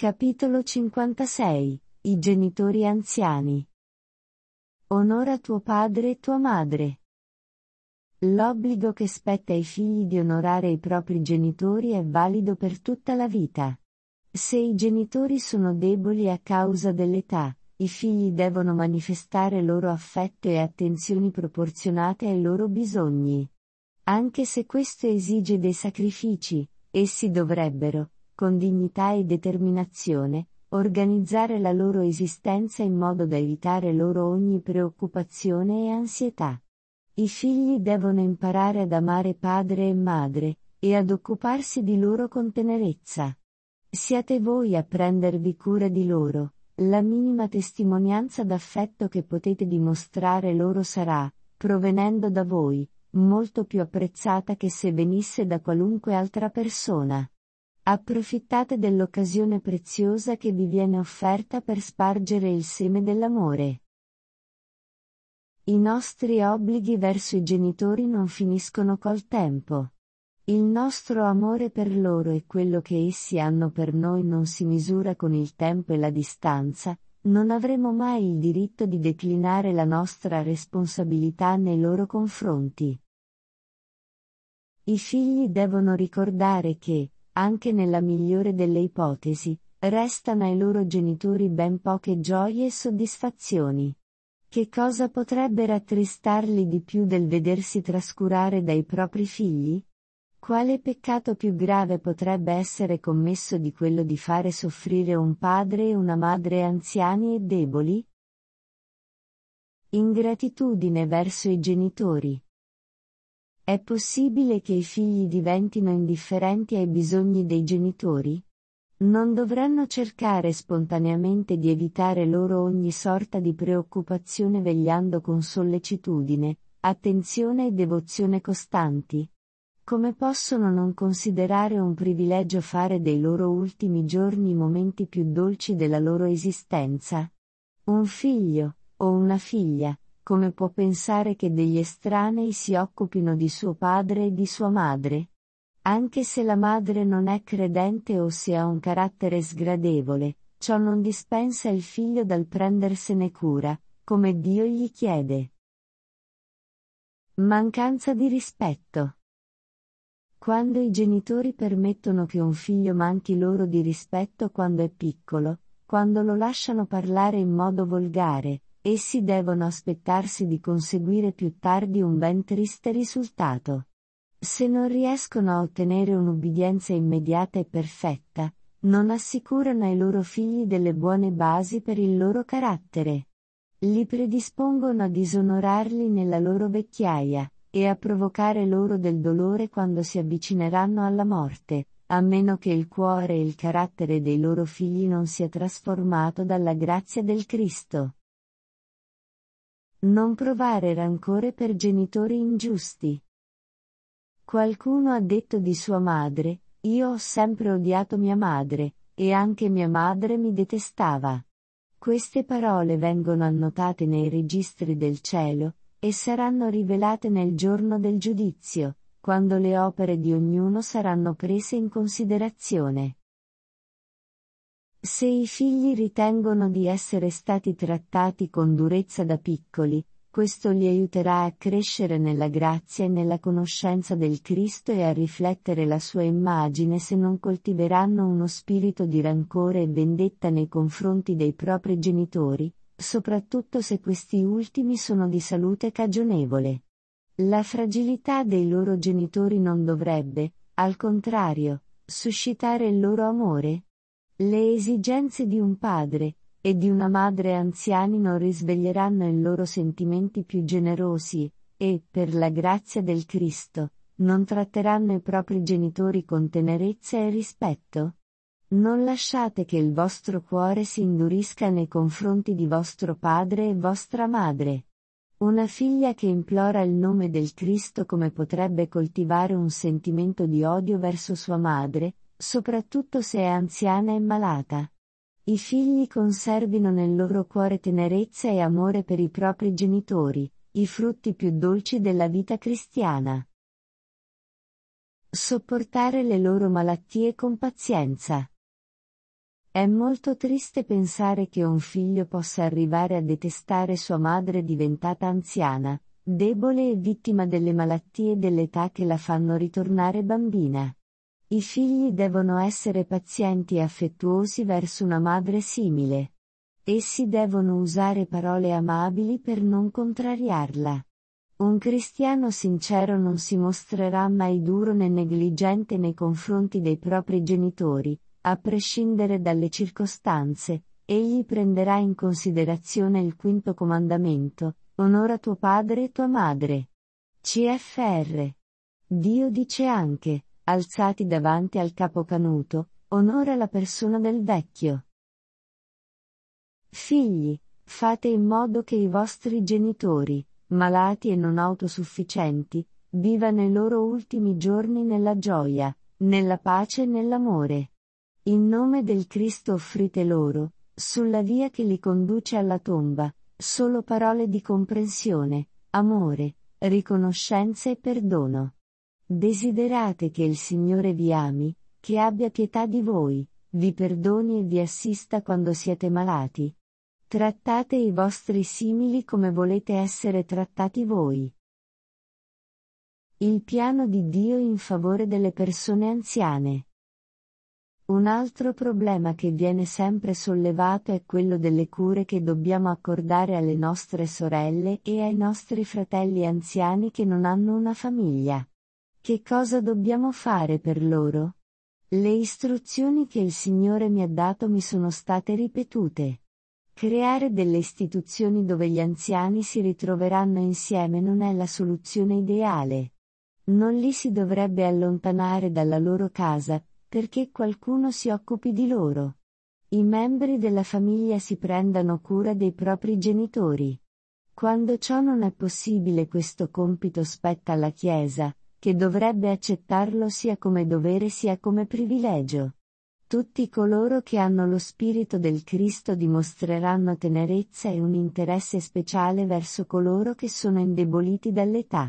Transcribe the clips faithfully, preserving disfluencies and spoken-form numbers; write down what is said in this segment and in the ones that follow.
Capitolo cinquantasei. I genitori anziani. Onora tuo padre e tua madre. L'obbligo che spetta ai figli di onorare i propri genitori è valido per tutta la vita. Se i genitori sono deboli a causa dell'età, i figli devono manifestare loro affetto e attenzioni proporzionate ai loro bisogni. Anche se questo esige dei sacrifici, essi dovrebbero, con dignità e determinazione, organizzare la loro esistenza in modo da evitare loro ogni preoccupazione e ansietà. I figli devono imparare ad amare padre e madre, e ad occuparsi di loro con tenerezza. Siate voi a prendervi cura di loro, la minima testimonianza d'affetto che potete dimostrare loro sarà, provenendo da voi, molto più apprezzata che se venisse da qualunque altra persona. Approfittate dell'occasione preziosa che vi viene offerta per spargere il seme dell'amore. I nostri obblighi verso i genitori non finiscono col tempo. Il nostro amore per loro e quello che essi hanno per noi non si misura con il tempo e la distanza, non avremo mai il diritto di declinare la nostra responsabilità nei loro confronti. I figli devono ricordare che, anche nella migliore delle ipotesi, restano ai loro genitori ben poche gioie e soddisfazioni. Che cosa potrebbe rattristarli di più del vedersi trascurare dai propri figli? Quale peccato più grave potrebbe essere commesso di quello di fare soffrire un padre e una madre anziani e deboli? Ingratitudine verso i genitori. È possibile che i figli diventino indifferenti ai bisogni dei genitori? Non dovranno cercare spontaneamente di evitare loro ogni sorta di preoccupazione vegliando con sollecitudine, attenzione e devozione costanti? Come possono non considerare un privilegio fare dei loro ultimi giorni i momenti più dolci della loro esistenza? Un figlio, o una figlia, come può pensare che degli estranei si occupino di suo padre e di sua madre? Anche se la madre non è credente o se ha un carattere sgradevole, ciò non dispensa il figlio dal prendersene cura, come Dio gli chiede. Mancanza di rispetto. Quando i genitori permettono che un figlio manchi loro di rispetto quando è piccolo, quando lo lasciano parlare in modo volgare, essi devono aspettarsi di conseguire più tardi un ben triste risultato. Se non riescono a ottenere un'ubbidienza immediata e perfetta, non assicurano ai loro figli delle buone basi per il loro carattere. Li predispongono a disonorarli nella loro vecchiaia, e a provocare loro del dolore quando si avvicineranno alla morte, a meno che il cuore e il carattere dei loro figli non sia trasformato dalla grazia del Cristo. Non provare rancore per genitori ingiusti. Qualcuno ha detto di sua madre, io ho sempre odiato mia madre, e anche mia madre mi detestava. Queste parole vengono annotate nei registri del cielo, e saranno rivelate nel giorno del giudizio, quando le opere di ognuno saranno prese in considerazione. Se i figli ritengono di essere stati trattati con durezza da piccoli, questo li aiuterà a crescere nella grazia e nella conoscenza del Cristo e a riflettere la sua immagine se non coltiveranno uno spirito di rancore e vendetta nei confronti dei propri genitori, soprattutto se questi ultimi sono di salute cagionevole. La fragilità dei loro genitori non dovrebbe, al contrario, suscitare il loro amore? Le esigenze di un padre e di una madre anziani non risveglieranno i loro sentimenti più generosi, e, per la grazia del Cristo, non tratteranno i propri genitori con tenerezza e rispetto? Non lasciate che il vostro cuore si indurisca nei confronti di vostro padre e vostra madre. Una figlia che implora il nome del Cristo come potrebbe coltivare un sentimento di odio verso sua madre, soprattutto se è anziana e malata. I figli conservino nel loro cuore tenerezza e amore per i propri genitori, i frutti più dolci della vita cristiana. Sopportare le loro malattie con pazienza. È molto triste pensare che un figlio possa arrivare a detestare sua madre diventata anziana, debole e vittima delle malattie dell'età che la fanno ritornare bambina. I figli devono essere pazienti e affettuosi verso una madre simile. Essi devono usare parole amabili per non contrariarla. Un cristiano sincero non si mostrerà mai duro né negligente nei confronti dei propri genitori, a prescindere dalle circostanze. Egli prenderà in considerazione il quinto comandamento: onora tuo padre e tua madre. C F R. Dio dice anche, alzati davanti al capo canuto, onora la persona del vecchio. Figli, fate in modo che i vostri genitori, malati e non autosufficienti, vivano i loro ultimi giorni nella gioia, nella pace e nell'amore. In nome del Cristo offrite loro, sulla via che li conduce alla tomba, solo parole di comprensione, amore, riconoscenza e perdono. Desiderate che il Signore vi ami, che abbia pietà di voi, vi perdoni e vi assista quando siete malati. Trattate i vostri simili come volete essere trattati voi. Il piano di Dio in favore delle persone anziane. Un altro problema che viene sempre sollevato è quello delle cure che dobbiamo accordare alle nostre sorelle e ai nostri fratelli anziani che non hanno una famiglia. Che cosa dobbiamo fare per loro? Le istruzioni che il Signore mi ha dato mi sono state ripetute. Creare delle istituzioni dove gli anziani si ritroveranno insieme non è la soluzione ideale. Non li si dovrebbe allontanare dalla loro casa, perché qualcuno si occupi di loro. I membri della famiglia si prendano cura dei propri genitori. Quando ciò non è possibile, questo compito spetta alla Chiesa, che dovrebbe accettarlo sia come dovere sia come privilegio. Tutti coloro che hanno lo spirito del Cristo dimostreranno tenerezza e un interesse speciale verso coloro che sono indeboliti dall'età.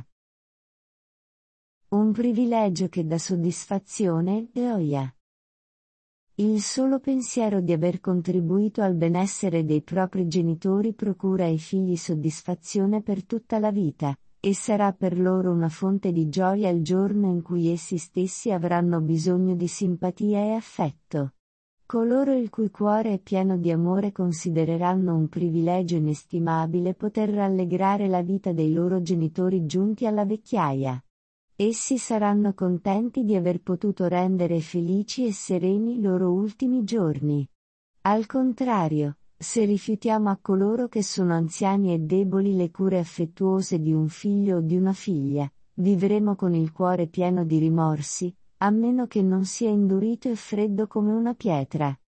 Un privilegio che dà soddisfazione e gioia. Il solo pensiero di aver contribuito al benessere dei propri genitori procura ai figli soddisfazione per tutta la vita, e sarà per loro una fonte di gioia il giorno in cui essi stessi avranno bisogno di simpatia e affetto. Coloro il cui cuore è pieno di amore considereranno un privilegio inestimabile poter rallegrare la vita dei loro genitori giunti alla vecchiaia. Essi saranno contenti di aver potuto rendere felici e sereni i loro ultimi giorni. Al contrario, se rifiutiamo a coloro che sono anziani e deboli le cure affettuose di un figlio o di una figlia, vivremo con il cuore pieno di rimorsi, a meno che non sia indurito e freddo come una pietra.